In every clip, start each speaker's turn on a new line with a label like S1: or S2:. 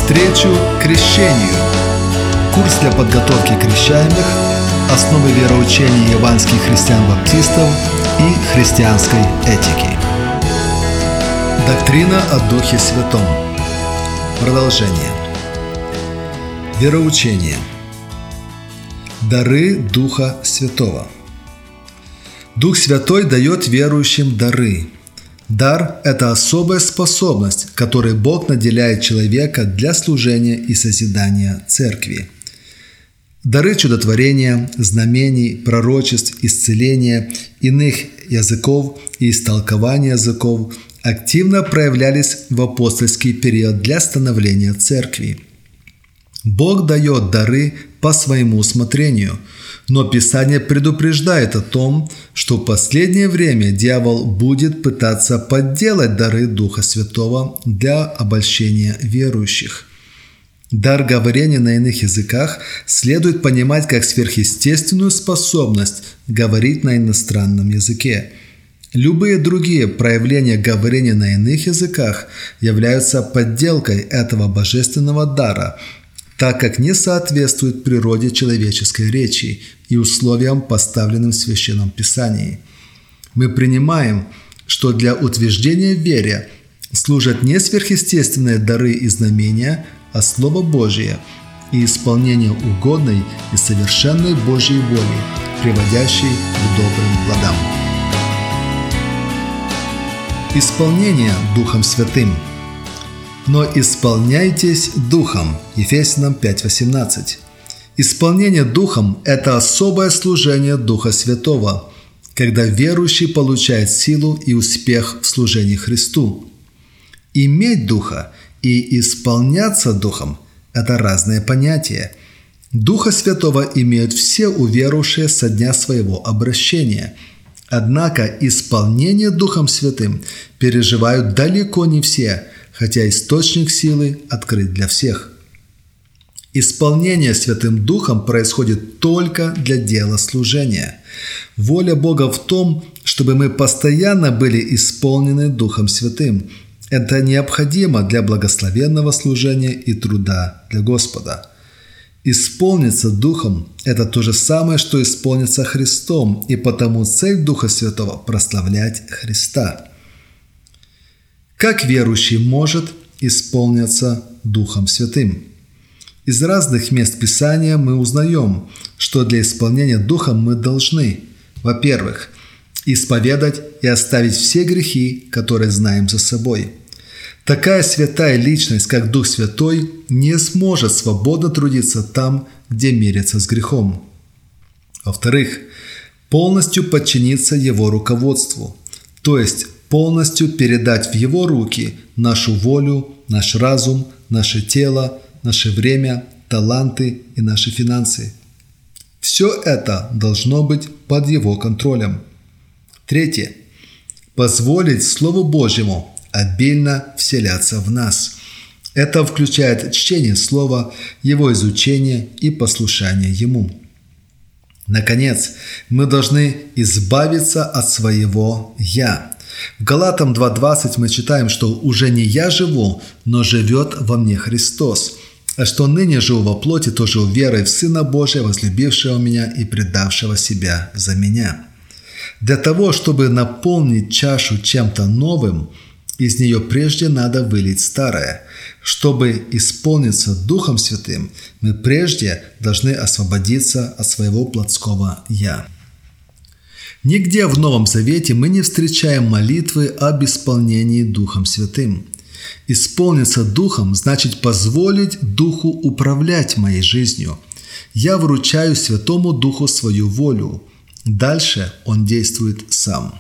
S1: Навстречу крещению. Курс для подготовки крещаемых, основы вероучения яванских христиан-баптистов и христианской этики. Доктрина о Духе Святом. Продолжение. Вероучение. Дары Духа Святого. Дух Святой дает верующим дары. Дар – это особая способность, которой Бог наделяет человека для служения и созидания церкви. Дары чудотворения, знамений, пророчеств, исцеления, иных языков и истолкования языков активно проявлялись в апостольский период для становления церкви. Бог дает дары по своему усмотрению, но Писание предупреждает о том, что в последнее время дьявол будет пытаться подделать дары Духа Святого для обольщения верующих. Дар говорения на иных языках следует понимать как сверхъестественную способность говорить на иностранном языке. Любые другие проявления говорения на иных языках являются подделкой этого божественного дара, так как не соответствует природе человеческой речи и условиям, поставленным в Священном Писании. Мы принимаем, что для утверждения в вере служат не сверхъестественные дары и знамения, а Слово Божие и исполнение угодной и совершенной Божьей воли, приводящей к добрым плодам. Исполнение Духом Святым. «Но исполняйтесь Духом» Ефесянам 5:18. Исполнение Духом – это особое служение Духа Святого, когда верующий получает силу и успех в служении Христу. Иметь Духа и исполняться Духом – это разные понятия. Духа Святого имеют все уверовавшие со дня своего обращения. Однако исполнение Духом Святым переживают далеко не все, хотя источник силы открыт для всех. Исполнение Святым Духом происходит только для дела служения. Воля Бога в том, чтобы мы постоянно были исполнены Духом Святым. Это необходимо для благословенного служения и труда для Господа. Исполниться Духом – это то же самое, что исполниться Христом, и потому цель Духа Святого – прославлять Христа. Как верующий может исполниться Духом Святым? Из разных мест Писания мы узнаем, что для исполнения Духом мы должны, во-первых, исповедать и оставить все грехи, которые знаем за собой. Такая святая личность, как Дух Святой, не сможет свободно трудиться там, где мирится с грехом. Во-вторых, полностью подчиниться Его руководству, то есть полностью передать в Его руки нашу волю, наш разум, наше тело, наше время, таланты и наши финансы. Все это должно быть под Его контролем. Третье. Позволить Слову Божьему обильно вселяться в нас. Это включает чтение Слова, его изучение и послушание Ему. Наконец, мы должны избавиться от своего «я». В Галатам 2:20 мы читаем, что «уже не я живу, но живет во мне Христос, а что ныне живу во плоти, то живу верой в Сына Божия, возлюбившего меня и предавшего себя за меня». Для того, чтобы наполнить чашу чем-то новым, из нее прежде надо вылить старое. Чтобы исполниться Духом Святым, мы прежде должны освободиться от своего плотского «я». Нигде в Новом Завете мы не встречаем молитвы об исполнении Духом Святым. Исполниться Духом значит позволить Духу управлять моей жизнью. Я вручаю Святому Духу свою волю. Дальше Он действует сам.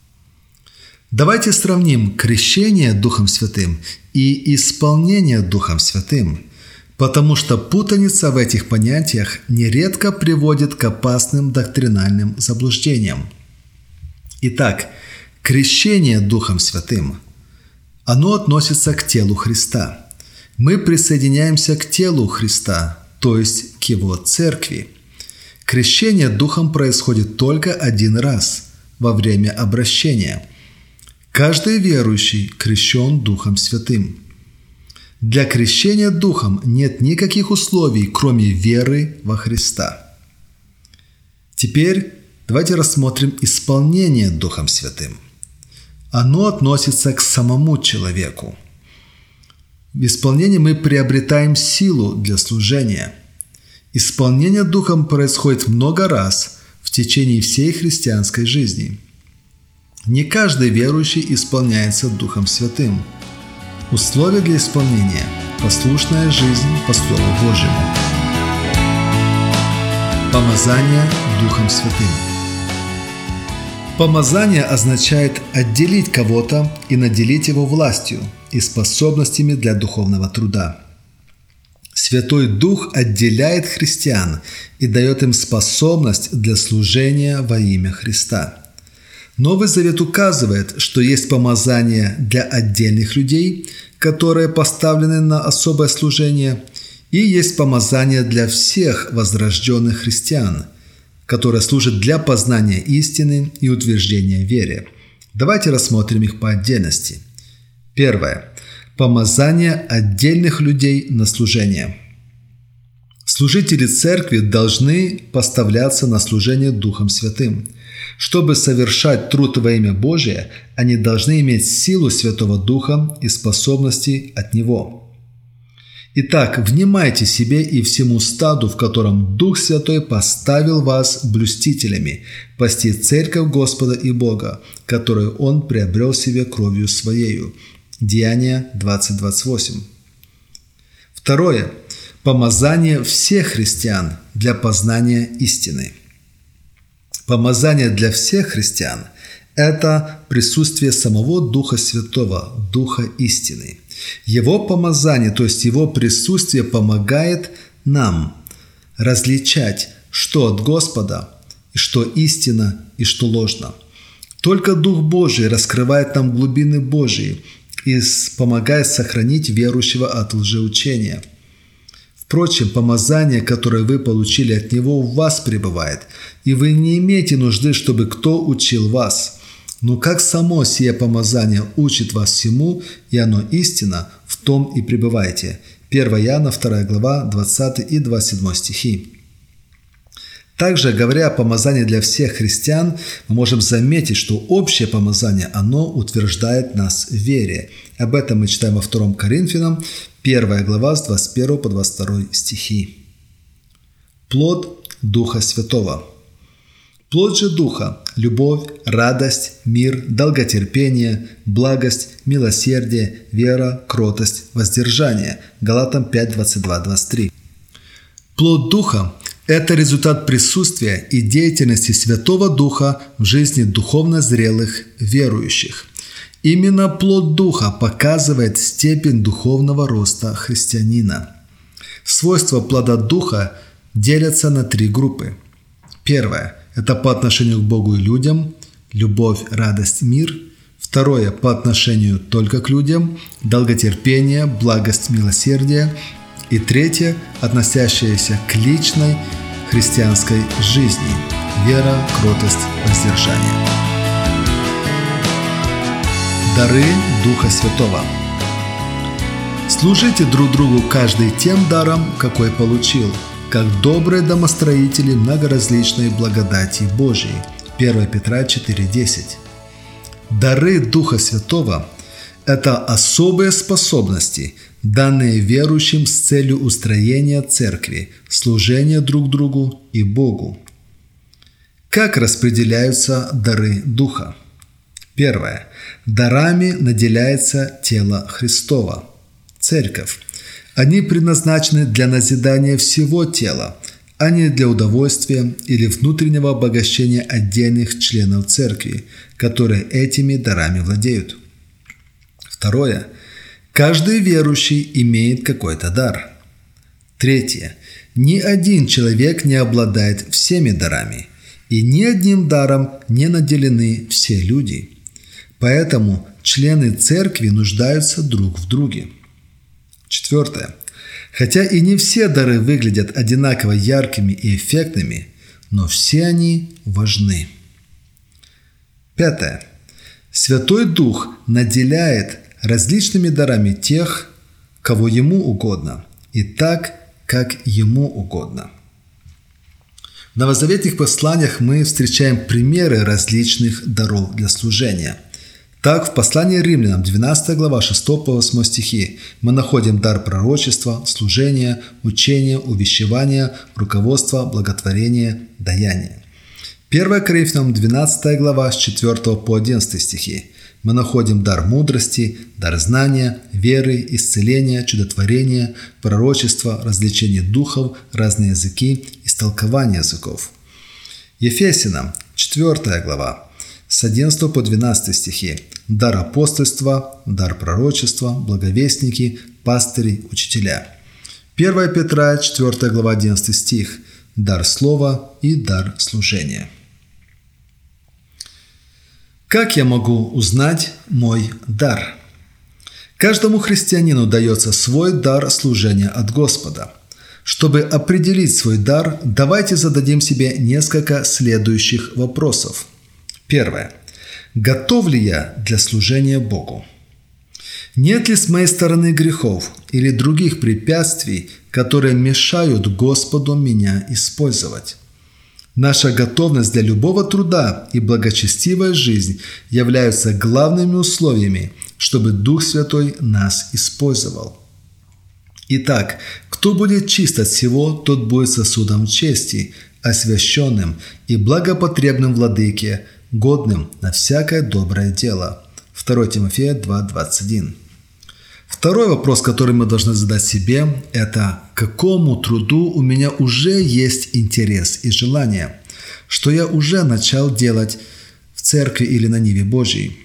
S1: Давайте сравним крещение Духом Святым и исполнение Духом Святым, потому что путаница в этих понятиях нередко приводит к опасным доктринальным заблуждениям. Итак, крещение Духом Святым, оно относится к телу Христа. Мы присоединяемся к телу Христа, то есть к Его церкви. Крещение Духом происходит только один раз, во время обращения. Каждый верующий крещен Духом Святым. Для крещения Духом нет никаких условий, кроме веры во Христа. Теперь давайте рассмотрим исполнение Духом Святым. Оно относится к самому человеку. В исполнении мы приобретаем силу для служения. Исполнение Духом происходит много раз в течение всей христианской жизни. Не каждый верующий исполняется Духом Святым. Условия для исполнения – послушная жизнь по Слову Божьему. Помазание Духом Святым. Помазание означает отделить кого-то и наделить его властью и способностями для духовного труда. Святой Дух отделяет христиан и дает им способность для служения во имя Христа. Новый Завет указывает, что есть помазание для отдельных людей, которые поставлены на особое служение, и есть помазание для всех возрожденных христиан, которые служат для познания истины и утверждения в вере. Давайте рассмотрим их по отдельности. Первое. Помазание отдельных людей на служение. Служители церкви должны поставляться на служение Духом Святым. Чтобы совершать труд во имя Божие, они должны иметь силу Святого Духа и способности от Него. Итак, внимайте себе и всему стаду, в котором Дух Святой поставил вас блюстителями, пасти церковь Господа и Бога, которую Он приобрел себе кровью Своею. Деяния 20:28. Второе. Помазание всех христиан для познания истины. Помазание для всех христиан – это присутствие самого Духа Святого, Духа истины. Его помазание, то есть Его присутствие, помогает нам различать, что от Господа, и что истина, и что ложно. Только Дух Божий раскрывает нам глубины Божьи и помогает сохранить верующего от лжеучения. Впрочем, помазание, которое вы получили от Него, в вас пребывает, и вы не имеете нужды, чтобы кто учил вас. Но как само сие помазание учит вас всему, и оно истина, в том и пребывайте. 1 Иоанна 2 глава 20 и 27 стихи. Также, говоря о помазании для всех христиан, мы можем заметить, что общее помазание, оно утверждает нас в вере. Об этом мы читаем во 2 Коринфянам, 1 глава с 21 по 22 стихи. Плод Духа Святого. Плод же Духа – любовь, радость, мир, долготерпение, благость, милосердие, вера, кротость, воздержание. Галатам 5, 22, 23. Плод Духа – это результат присутствия и деятельности Святого Духа в жизни духовно зрелых верующих. Именно плод Духа показывает степень духовного роста христианина. Свойства плода Духа делятся на 3 группы. Первое – это по отношению к Богу и людям – любовь, радость, мир. Второе – по отношению только к людям – долготерпение, благость, милосердие. И третье – относящееся к личной христианской жизни – вера, кротость, воздержание. Дары Духа Святого. Служите друг другу каждый тем даром, какой получил, как добрые домостроители многоразличной благодати Божией. 1 Петра 4:10. Дары Духа Святого – это особые способности, данные верующим с целью устроения церкви, служения друг другу и Богу. Как распределяются дары Духа? Первое. Дарами наделяется тело Христово, церковь. Они предназначены для назидания всего тела, а не для удовольствия или внутреннего обогащения отдельных членов церкви, которые этими дарами владеют. Второе. Каждый верующий имеет какой-то дар. Третье. Ни один человек не обладает всеми дарами, и ни одним даром не наделены все люди. Поэтому члены церкви нуждаются друг в друге. Четвертое. Хотя и не все дары выглядят одинаково яркими и эффектными, но все они важны. Пятое. Святой Дух наделяет различными дарами тех, кого Ему угодно, и так, как Ему угодно. В новозаветных посланиях мы встречаем примеры различных даров для служения. Так, в послании Римлянам, 12 глава, 6 по 8 стихи, мы находим дар пророчества, служения, учения, увещевания, руководства, благотворения, даяния. 1 Коринфянам, 12 глава, с 4 по 11 стихи, мы находим дар мудрости, дар знания, веры, исцеления, чудотворения, пророчества, развлечения духов, разные языки, истолкования языков. Ефесянам, 4 глава, с 11 по 12 стихи, дар апостольства, дар пророчества, благовестники, пастыри, учителя. 1 Петра, 4 глава, 11 стих, дар слова и дар служения. Как я могу узнать мой дар? Каждому христианину дается свой дар служения от Господа. Чтобы определить свой дар, давайте зададим себе несколько следующих вопросов. Первое. Готов ли я для служения Богу? Нет ли с моей стороны грехов или других препятствий, которые мешают Господу меня использовать? Наша готовность для любого труда и благочестивая жизнь являются главными условиями, чтобы Дух Святой нас использовал. Итак, кто будет чист от всего, тот будет сосудом чести, освященным и благопотребным владыке, годным на всякое доброе дело. 2 Тимофея 2:21. Второй вопрос, который мы должны задать себе, это к какому труду у меня уже есть интерес и желание, что я уже начал делать в церкви или на ниве Божьей.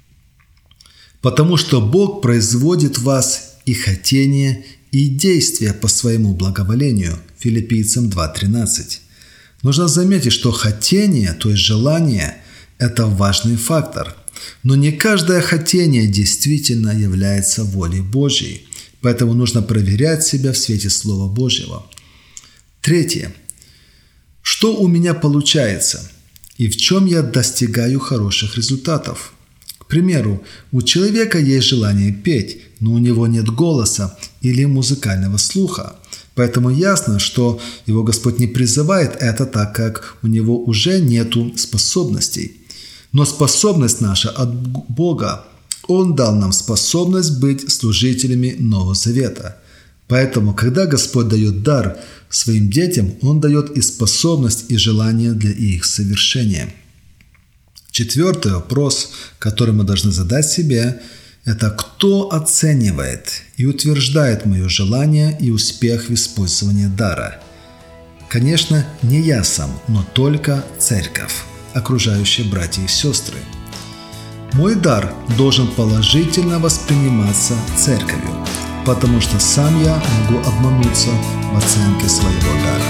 S1: Потому что Бог производит в вас и хотение, и действия по своему благоволению. Филиппийцам 2:13. Нужно заметить, что хотение, то есть желание, это важный фактор. Но не каждое хотение действительно является волей Божьей, поэтому нужно проверять себя в свете Слова Божьего. Третье. Что у меня получается и в чем я достигаю хороших результатов? К примеру, у человека есть желание петь, но у него нет голоса или музыкального слуха. Поэтому ясно, что его Господь не призывает это, так как у него уже нету способностей. Но способность наша от Бога. Он дал нам способность быть служителями Нового Завета. Поэтому, когда Господь дает дар своим детям, Он дает и способность, и желание для их совершения. Четвертый вопрос, который мы должны задать себе, это кто оценивает и утверждает мое желание и успех в использовании дара? Конечно, не я сам, но только церковь, окружающие братья и сестры. Мой дар должен положительно восприниматься церковью, потому что сам я могу обмануться в оценке своего дара.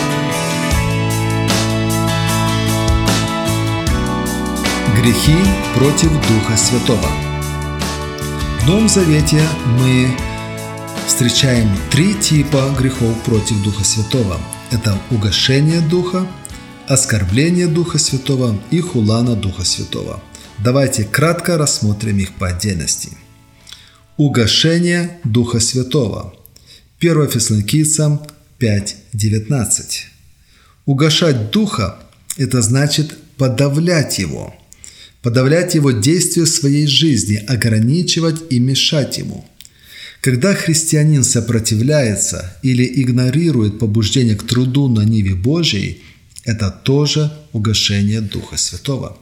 S1: Грехи против Духа Святого. В Новом Завете мы встречаем 3 типа грехов против Духа Святого. Это угошение Духа, оскорбление Духа Святого и хула на Духа Святого. Давайте кратко рассмотрим их по отдельности. Угошение Духа Святого. 1 Фессалоникийцам 5:19. Угошать Духа – это значит подавлять Его действия своей жизни, ограничивать и мешать Ему. Когда христианин сопротивляется или игнорирует побуждение к труду на ниве Божьей, это тоже угошение Духа Святого.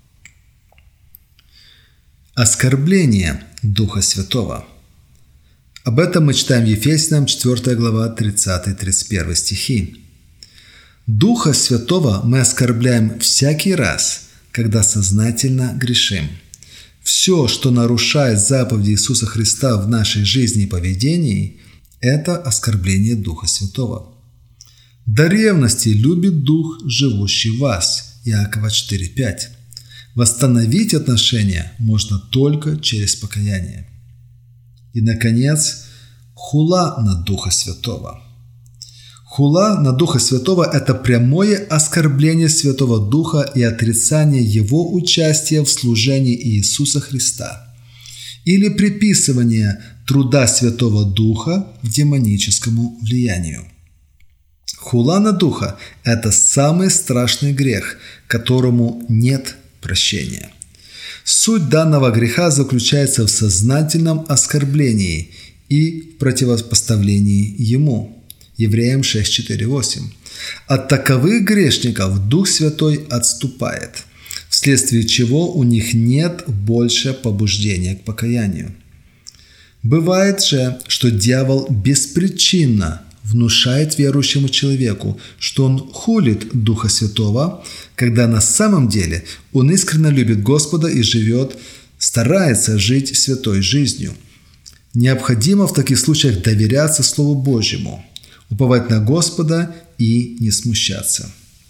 S1: Оскорбление Духа Святого. Об этом мы читаем в Ефесянам 4 глава 30-31 стихи. Духа Святого мы оскорбляем всякий раз, когда сознательно грешим. Все, что нарушает заповеди Иисуса Христа в нашей жизни и поведении, это оскорбление Духа Святого. До ревности любит Дух, живущий в вас. Иакова 4:5. Восстановить отношения можно только через покаяние. И, наконец, хула на Духа Святого. Хула на Духа Святого – это прямое оскорбление Святого Духа и отрицание Его участия в служении Иисуса Христа. или приписывание труда Святого Духа демоническому влиянию. Хула на Духа – это самый страшный грех, которому нет прощения. Суть данного греха заключается в сознательном оскорблении и противопоставлении ему. Евреям 6:4-8. От таковых грешников Дух Святой отступает, вследствие чего у них нет больше побуждения к покаянию. Бывает же, что дьявол беспричинно внушает верующему человеку, что он хулит Духа Святого, когда на самом деле он искренне любит Господа и старается жить святой жизнью. Необходимо в таких случаях доверяться Слову Божьему, уповать на Господа и не смущаться.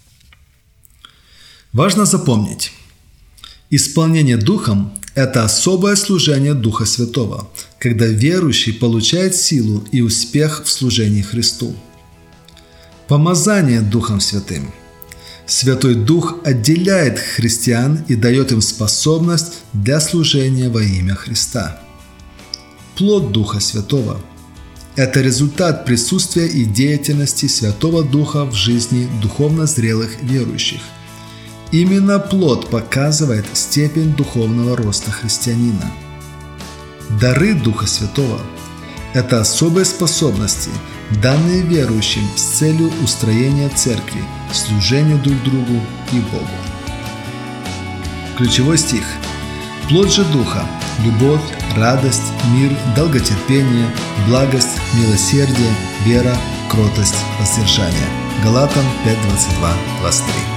S1: Важно запомнить, исполнение Духом – это особое служение Духа Святого, когда верующий получает силу и успех в служении Христу. Помазание Духом Святым. Святой Дух отделяет христиан и дает им способность для служения во имя Христа. Плод Духа Святого – это результат присутствия и деятельности Святого Духа в жизни духовно зрелых верующих. Именно плод показывает степень духовного роста христианина. Дары Духа Святого – это особые способности, данные верующим с целью устроения церкви, служения друг другу и Богу. Ключевой стих. Плод же Духа – любовь, радость, мир, долготерпение, благость, милосердие, вера, кротость, воздержание. Галатам 5:22-23.